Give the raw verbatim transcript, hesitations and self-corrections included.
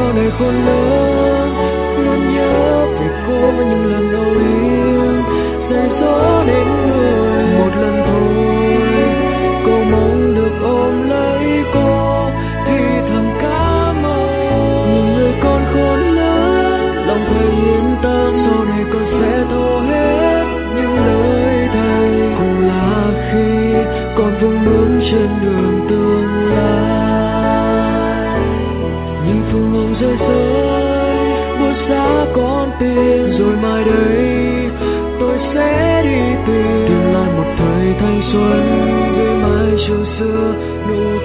sau này khôn lớn luôn nhớ về cô những lần âu yếm dạy dỗ đến người một lần thôi. Cô mong được ôm lấy cô thì thầm cảm ơn. Nhìn người con khôn lớn lòng thầy yên tâm sau này con sẽ thấu hết những lời thầy. Cùng là khi con vững bước trên đường tương lai. Nhìn phương hồng rơi rơi buốt giá con tim rồi mai đây tôi sẽ đi tìm tìm lại một thời thanh xuân với mái trường xưa nụ